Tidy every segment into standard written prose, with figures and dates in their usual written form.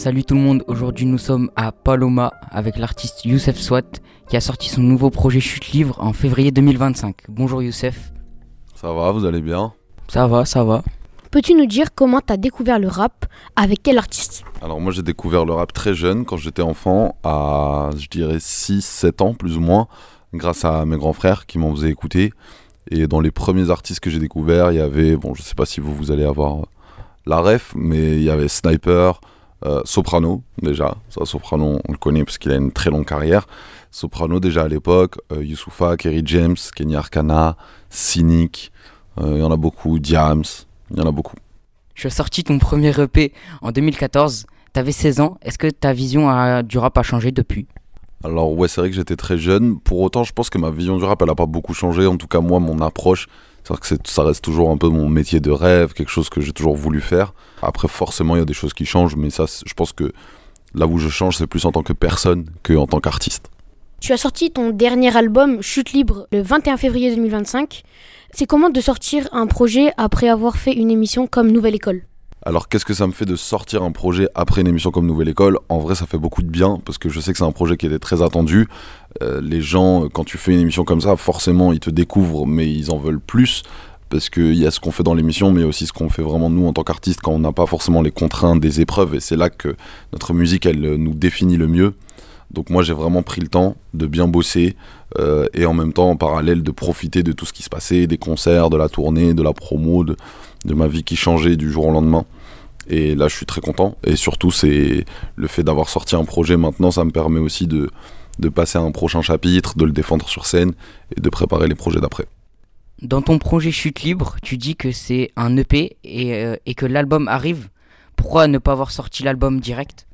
Salut tout le monde, aujourd'hui nous sommes à Paloma avec l'artiste Youssef Swat qui a sorti son nouveau projet Chute Libre en février 2025. Bonjour Youssef. Ça va, vous allez bien? Ça va. Peux-tu nous dire comment t'as découvert le rap, avec quel artiste? Alors moi j'ai découvert le rap très jeune, quand j'étais enfant, à je dirais 6-7 ans plus ou moins, grâce à mes grands frères qui m'en faisaient écouter. Et dans les premiers artistes que j'ai découverts, il y avait, bon je sais pas si vous allez avoir la ref, mais il y avait Sniper, Soprano déjà, ça Soprano on le connaît parce qu'il a une très longue carrière. Soprano déjà à l'époque, Youssoupha, Kerry James, Kenny Arcana, Cynic, il y en a beaucoup, Diams, il y en a beaucoup. Tu as sorti ton premier EP en 2014, t'avais 16 ans, est-ce que ta vision du rap a changé depuis? Alors ouais, c'est vrai que j'étais très jeune, pour autant je pense que ma vision du rap elle a pas beaucoup changé, en tout cas moi mon approche, c'est vrai que ça reste toujours un peu mon métier de rêve, quelque chose que j'ai toujours voulu faire. Après forcément il y a des choses qui changent, mais ça je pense que là où je change c'est plus en tant que personne qu'en tant qu'artiste. Tu as sorti ton dernier album Chute Libre le 21 février 2025. C'est comment de sortir un projet après avoir fait une émission comme Nouvelle École? Alors qu'est-ce que ça me fait de sortir un projet après une émission comme Nouvelle École? En vrai ça fait beaucoup de bien parce que je sais que c'est un projet qui était très attendu. Les gens, quand tu fais une émission comme ça, forcément ils te découvrent mais ils en veulent plus parce qu'il y a ce qu'on fait dans l'émission mais aussi ce qu'on fait vraiment nous en tant qu'artistes quand on n'a pas forcément les contraintes des épreuves, et c'est là que notre musique elle nous définit le mieux. Donc moi j'ai vraiment pris le temps de bien bosser et en même temps en parallèle de profiter de tout ce qui se passait, des concerts, de la tournée, de la promo, de ma vie qui changeait du jour au lendemain. Et là je suis très content, et surtout c'est le fait d'avoir sorti un projet maintenant, ça me permet aussi de passer à un prochain chapitre, de le défendre sur scène et de préparer les projets d'après. Dans ton projet Chute Libre, tu dis que c'est un EP et que l'album arrive. Pourquoi ne pas avoir sorti l'album direct?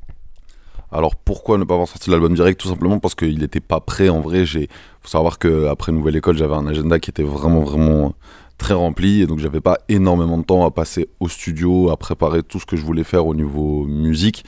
Alors pourquoi ne pas avoir sorti l'album direct? Tout simplement parce qu'il n'était pas prêt en vrai. Faut savoir qu'après Nouvelle École j'avais un agenda qui était vraiment très rempli, et donc j'avais pas énormément de temps à passer au studio, à préparer tout ce que je voulais faire au niveau musique,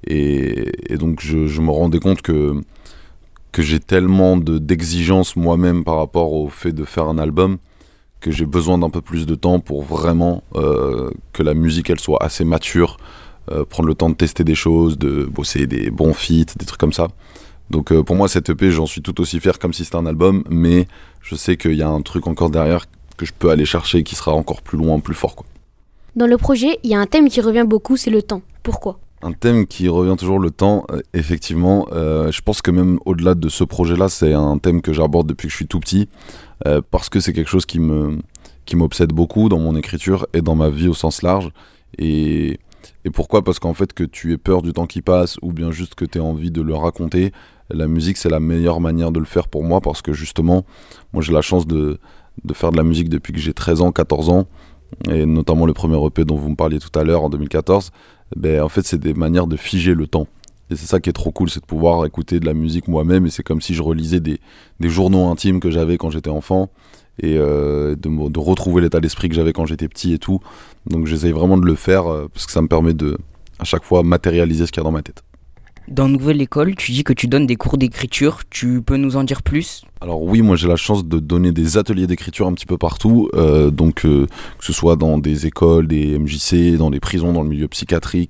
et donc je me rendais compte que j'ai tellement d'exigences moi-même par rapport au fait de faire un album que j'ai besoin d'un peu plus de temps pour vraiment que la musique elle soit assez mature, prendre le temps de tester des choses, de bosser des bons feats, des trucs comme ça. Donc pour moi cette EP j'en suis tout aussi fier comme si c'était un album, mais je sais qu'il y a un truc encore derrière que je peux aller chercher qui sera encore plus loin, plus fort, quoi. Dans le projet, il y a un thème qui revient beaucoup, c'est le temps. Pourquoi? Un thème qui revient toujours, le temps, effectivement. Je pense que même au-delà de ce projet-là, c'est un thème que j'aborde depuis que je suis tout petit, parce que c'est quelque chose qui m'obsède beaucoup dans mon écriture et dans ma vie au sens large. Et pourquoi? Parce qu'en fait, que tu aies peur du temps qui passe ou bien juste que tu aies envie de le raconter, la musique, c'est la meilleure manière de le faire pour moi, parce que justement, moi j'ai la chance de faire de la musique depuis que j'ai 13 ans, 14 ans, et notamment le premier EP dont vous me parliez tout à l'heure en 2014, en fait c'est des manières de figer le temps. Et c'est ça qui est trop cool, c'est de pouvoir écouter de la musique moi-même, et c'est comme si je relisais des journaux intimes que j'avais quand j'étais enfant, et de retrouver l'état d'esprit que j'avais quand j'étais petit et tout. Donc j'essaye vraiment de le faire parce que ça me permet de, à chaque fois, matérialiser ce qu'il y a dans ma tête. Dans Nouvelle École, tu dis que tu donnes des cours d'écriture, tu peux nous en dire plus? Alors oui, moi j'ai la chance de donner des ateliers d'écriture un petit peu partout, que ce soit dans des écoles, des MJC, dans des prisons, dans le milieu psychiatrique,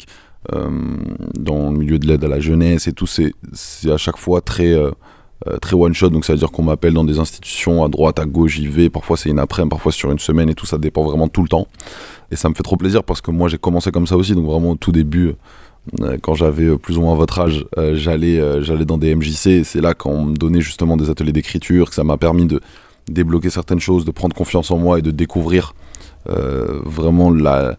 dans le milieu de l'aide à la jeunesse et tout, c'est à chaque fois très one shot, donc ça veut dire qu'on m'appelle dans des institutions à droite, à gauche, j'y vais, parfois c'est une après-midi, parfois sur une semaine et tout, ça dépend vraiment tout le temps. Et ça me fait trop plaisir parce que moi j'ai commencé comme ça aussi, donc vraiment au tout début, quand j'avais plus ou moins votre âge, j'allais dans des MJC, et c'est là qu'on me donnait justement des ateliers d'écriture, que ça m'a permis de débloquer certaines choses, de prendre confiance en moi et de découvrir vraiment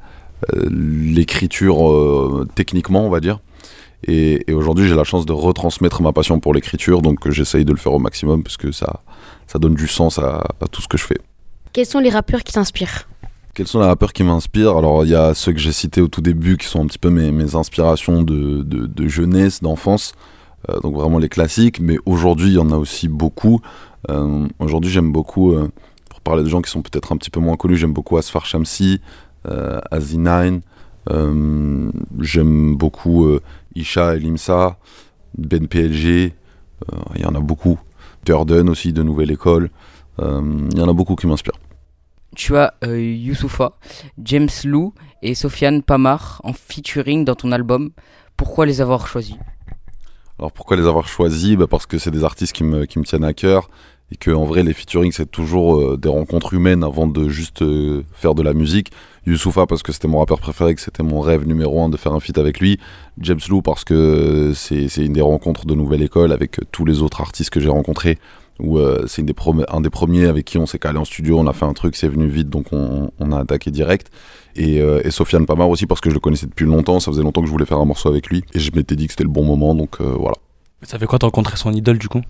l'écriture techniquement, on va dire. Et aujourd'hui j'ai la chance de retransmettre ma passion pour l'écriture, donc j'essaye de le faire au maximum parce que ça donne du sens à tout ce que je fais. Quels sont les rappeurs qui t'inspirent? Quels sont les rappeurs qui m'inspirent? Alors il y a ceux que j'ai cités au tout début qui sont un petit peu mes inspirations de jeunesse, d'enfance, donc vraiment les classiques, mais aujourd'hui il y en a aussi beaucoup. Aujourd'hui j'aime beaucoup, pour parler de gens qui sont peut-être un petit peu moins connus, j'aime beaucoup Asfar Shamsi, Azi9, j'aime beaucoup Isha et Limsa, Ben PLG, il y en a beaucoup. Turden aussi de Nouvelle École, il y en a beaucoup qui m'inspirent. Tu as Youssoupha, James Lou et Sofiane Pamar en featuring dans ton album. Pourquoi les avoir choisis? Alors pourquoi les avoir choisis? Parce que c'est des artistes qui me tiennent à cœur, et que en vrai les featuring c'est toujours des rencontres humaines avant de juste faire de la musique. Youssoupha parce que c'était mon rappeur préféré, que c'était mon rêve numéro 1 de faire un feat avec lui. James Lou parce que c'est une des rencontres de Nouvelle École avec tous les autres artistes que j'ai rencontrés, où c'est un des premiers avec qui on s'est calé en studio, on a fait un truc, c'est venu vite, donc on a attaqué direct. Et Sofiane Pamar aussi parce que je le connaissais depuis longtemps, ça faisait longtemps que je voulais faire un morceau avec lui, et je m'étais dit que c'était le bon moment, donc voilà. Ça fait quoi de rencontrer son idole du coup?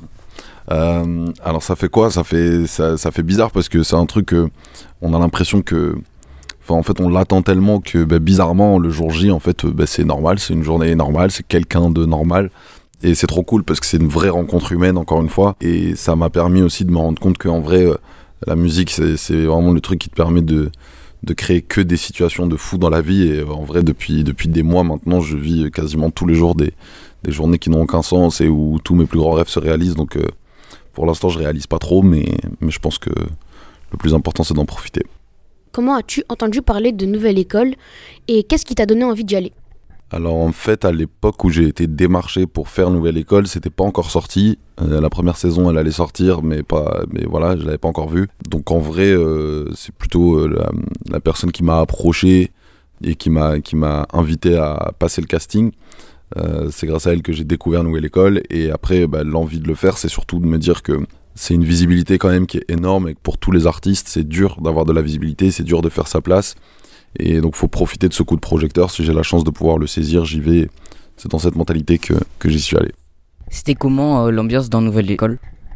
Alors ça fait quoi? Ça fait bizarre parce que c'est un truc on a l'impression que, enfin en fait on l'attend tellement que bizarrement le jour J en fait c'est normal, c'est une journée normale, c'est quelqu'un de normal, et c'est trop cool parce que c'est une vraie rencontre humaine encore une fois, et ça m'a permis aussi de me rendre compte qu'en vrai la musique c'est vraiment le truc qui te permet de créer que des situations de fou dans la vie, et en vrai depuis des mois maintenant je vis quasiment tous les jours des journées qui n'ont aucun sens et où tous mes plus grands rêves se réalisent, donc pour l'instant je réalise pas trop, mais je pense que le plus important c'est d'en profiter. Comment as-tu entendu parler de Nouvelle École et qu'est-ce qui t'a donné envie d'y aller? Alors en fait à l'époque où j'ai été démarché pour faire Nouvelle École, c'était pas encore sorti. La première saison elle allait sortir mais voilà, je l'avais pas encore vue. Donc en vrai c'est plutôt la personne qui m'a approché et qui m'a invité à passer le casting. C'est grâce à elle que j'ai découvert Nouvelle École, et après l'envie de le faire c'est surtout de me dire que c'est une visibilité quand même qui est énorme, et que pour tous les artistes c'est dur d'avoir de la visibilité, c'est dur de faire sa place, et donc faut profiter de ce coup de projecteur. Si j'ai la chance de pouvoir le saisir, j'y vais. C'est dans cette mentalité que j'y suis allé. C'était comment l'ambiance dans Nouvelle École?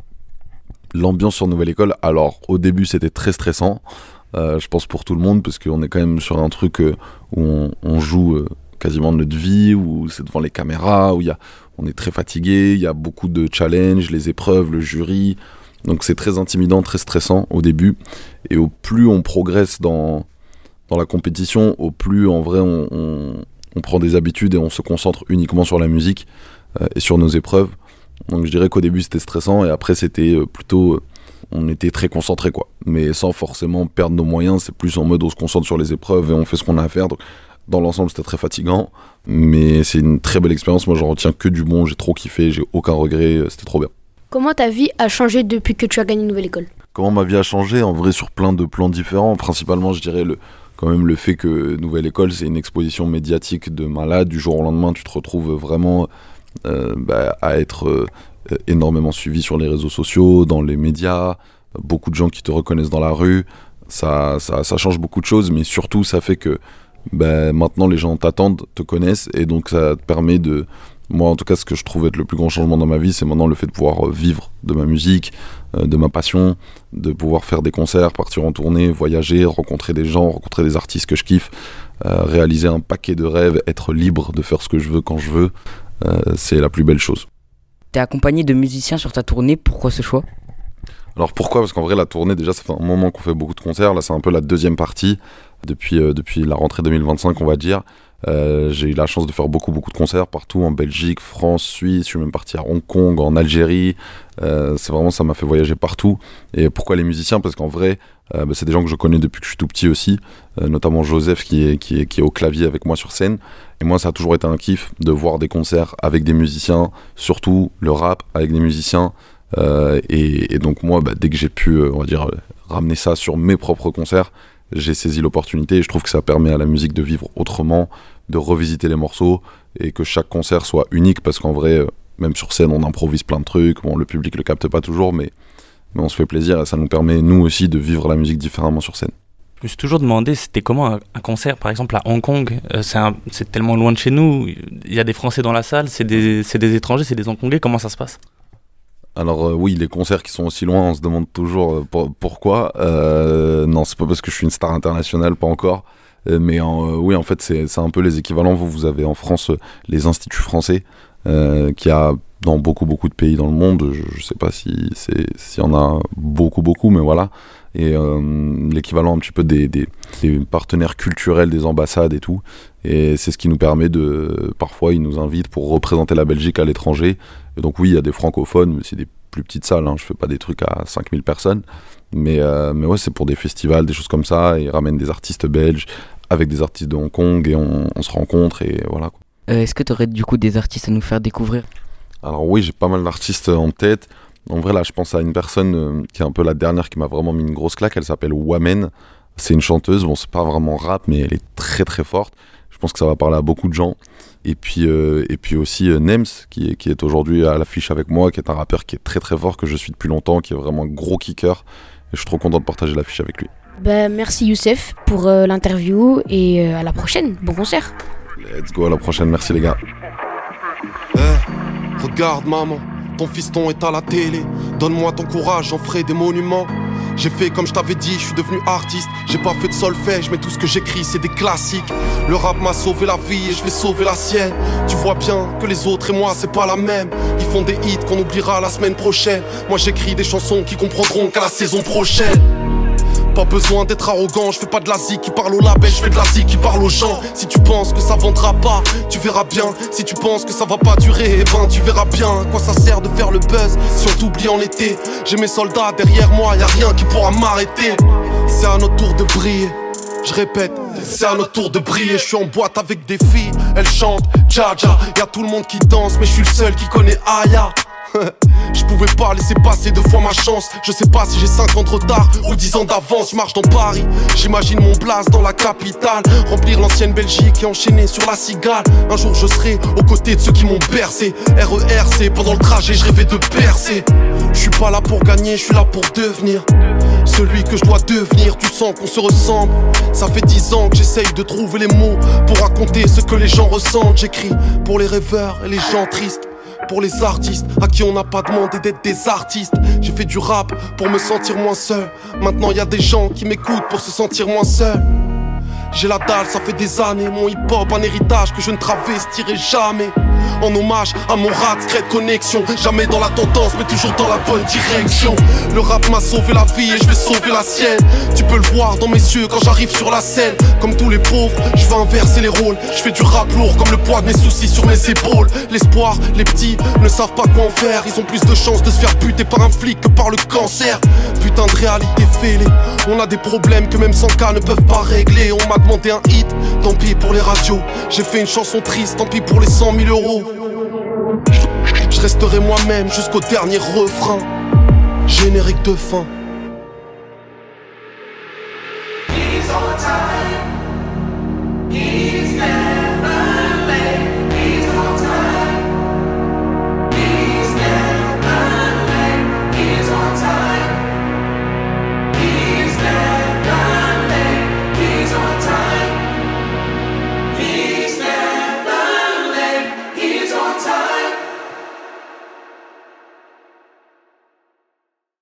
L'ambiance sur Nouvelle École, alors au début c'était très stressant, je pense pour tout le monde, parce qu'on est quand même sur un truc où on joue quasiment de notre vie, où c'est devant les caméras, où on est très fatigué, il y a beaucoup de challenges, les épreuves, le jury, donc c'est très intimidant, très stressant au début, et au plus on progresse dans la compétition, au plus en vrai on prend des habitudes et on se concentre uniquement sur la musique et sur nos épreuves. Donc je dirais qu'au début c'était stressant, et après c'était plutôt on était très concentrés quoi, mais sans forcément perdre nos moyens, c'est plus en mode on se concentre sur les épreuves et on fait ce qu'on a à faire. Donc dans l'ensemble c'était très fatigant, mais c'est une très belle expérience, moi j'en retiens que du bon, j'ai trop kiffé, j'ai aucun regret, c'était trop bien. Comment ta vie a changé depuis que tu as gagné Nouvelle École? Comment ma vie a changé? En vrai sur plein de plans différents, principalement je dirais quand même le fait que Nouvelle École c'est une exposition médiatique de malade. Du jour au lendemain tu te retrouves vraiment à être énormément suivi sur les réseaux sociaux, dans les médias, beaucoup de gens qui te reconnaissent dans la rue, ça change beaucoup de choses, mais surtout ça fait que maintenant les gens t'attendent, te connaissent, et donc ça te permet de... Moi en tout cas ce que je trouve être le plus grand changement dans ma vie, c'est maintenant le fait de pouvoir vivre de ma musique, de ma passion, de pouvoir faire des concerts, partir en tournée, voyager, rencontrer des gens, rencontrer des artistes que je kiffe, réaliser un paquet de rêves, être libre de faire ce que je veux quand je veux, c'est la plus belle chose. T'es accompagné de musiciens sur ta tournée, pourquoi ce choix? Alors pourquoi? Parce qu'en vrai la tournée déjà ça fait un moment qu'on fait beaucoup de concerts, là c'est un peu la deuxième partie depuis la rentrée 2025 on va dire. J'ai eu la chance de faire beaucoup de concerts partout en Belgique, France, Suisse, je suis même parti à Hong Kong, en Algérie, c'est vraiment, ça m'a fait voyager partout. Et pourquoi les musiciens? Parce qu'en vrai c'est des gens que je connais depuis que je suis tout petit aussi, notamment Joseph qui est au clavier avec moi sur scène, et moi ça a toujours été un kiff de voir des concerts avec des musiciens, surtout le rap avec des musiciens, et donc moi dès que j'ai pu on va dire ramener ça sur mes propres concerts, j'ai saisi l'opportunité, et je trouve que ça permet à la musique de vivre autrement, de revisiter les morceaux, et que chaque concert soit unique, parce qu'en vrai même sur scène on improvise plein de trucs, bon le public le capte pas toujours, mais on se fait plaisir, et ça nous permet nous aussi de vivre la musique différemment sur scène. Je me suis toujours demandé c'était comment un concert par exemple à Hong Kong, c'est tellement loin de chez nous, il y a des Français dans la salle, c'est des étrangers, c'est des Hongkongais, comment ça se passe? Alors oui, les concerts qui sont aussi loin, on se demande toujours pourquoi. Non, c'est pas parce que je suis une star internationale, pas encore. Mais oui, en fait, c'est un peu les équivalents. Vous avez en France les instituts français, qu'il y a dans beaucoup de pays dans le monde. Je sais pas s'il y en a beaucoup, mais voilà. Et l'équivalent un petit peu des partenaires culturels, des ambassades et tout. Et c'est ce qui nous permet parfois ils nous invitent pour représenter la Belgique à l'étranger. Et donc oui, il y a des francophones, mais c'est des plus petites salles, hein. Je fais pas des trucs à 5000 personnes. Mais ouais, c'est pour des festivals, des choses comme ça. Et ils ramènent des artistes belges avec des artistes de Hong Kong, et on se rencontre, et voilà quoi. Est-ce que tu aurais du coup des artistes à nous faire découvrir? Alors oui, j'ai pas mal d'artistes en tête. En vrai, là, je pense à une personne qui est un peu la dernière qui m'a vraiment mis une grosse claque. Elle s'appelle Wamen. C'est une chanteuse. Bon, c'est pas vraiment rap, mais elle est très très forte. Je pense que ça va parler à beaucoup de gens. Et puis aussi Nems, qui est aujourd'hui à l'affiche avec moi, qui est un rappeur qui est très très fort, que je suis depuis longtemps, qui est vraiment un gros kicker. Et je suis trop content de partager l'affiche avec lui. Merci Youssef pour l'interview et à la prochaine. Bon concert. Let's go, à la prochaine. Merci les gars. Regarde maman, ton fiston est à la télé. Donne-moi ton courage, j'en ferai des monuments. J'ai fait comme je t'avais dit, je suis devenu artiste. J'ai pas fait de solfège, mais tout ce que j'écris c'est des classiques. Le rap m'a sauvé la vie et je vais sauver la sienne. Tu vois bien que les autres et moi c'est pas la même. Ils font des hits qu'on oubliera la semaine prochaine. Moi j'écris des chansons qui comprendront qu'à la saison prochaine. Pas besoin d'être arrogant, je fais pas de la zik qui parle au label, je fais de la zik qui parle aux gens. Si tu penses que ça vendra pas, tu verras bien. Si tu penses que ça va pas durer, tu verras bien. À quoi ça sert de faire le buzz si on t'oublie en été? J'ai mes soldats derrière moi, y'a rien qui pourra m'arrêter. C'est à notre tour de briller, je répète, c'est à notre tour de briller. Je suis en boîte avec des filles, elles chantent Dja. Y'a tout le monde qui danse, mais je suis le seul qui connaît Aya. Je pouvais pas laisser passer 2 fois ma chance. Je sais pas si j'ai 5 ans de retard ou 10 ans d'avance. Je marche dans Paris, j'imagine mon place dans la capitale. Remplir l'ancienne Belgique et enchaîner sur la cigale. Un jour je serai aux côtés de ceux qui m'ont bercé. RERC, pendant le trajet je rêvais de percer. Je suis pas là pour gagner, je suis là pour devenir celui que je dois devenir. Tu sens qu'on se ressemble. Ça fait 10 ans que j'essaye de trouver les mots pour raconter ce que les gens ressentent. J'écris pour les rêveurs et les gens tristes, pour les artistes à qui on n'a pas demandé d'être des artistes. J'ai fait du rap pour me sentir moins seul. Maintenant y a des gens qui m'écoutent pour se sentir moins seul. J'ai la dalle, ça fait des années. Mon hip-hop, un héritage que je ne travestirai jamais. En hommage à mon rat, secret connexion. Jamais dans la tendance, mais toujours dans la bonne direction. Le rap m'a sauvé la vie et je vais sauver la sienne. Tu peux le voir dans mes yeux quand j'arrive sur la scène. Comme tous les pauvres, je vais inverser les rôles. Je fais du rap lourd comme le poids de mes soucis sur mes épaules. L'espoir, les petits ne savent pas quoi en faire. Ils ont plus de chances de se faire buter par un flic que par le cancer. Putain de réalité fêlée. On a des problèmes que même 100K ne peuvent pas régler. On m'a demandé un hit, tant pis pour les radios. J'ai fait une chanson triste, tant pis pour les 100 000 euros. Je resterai moi-même jusqu'au dernier refrain. Générique de fin.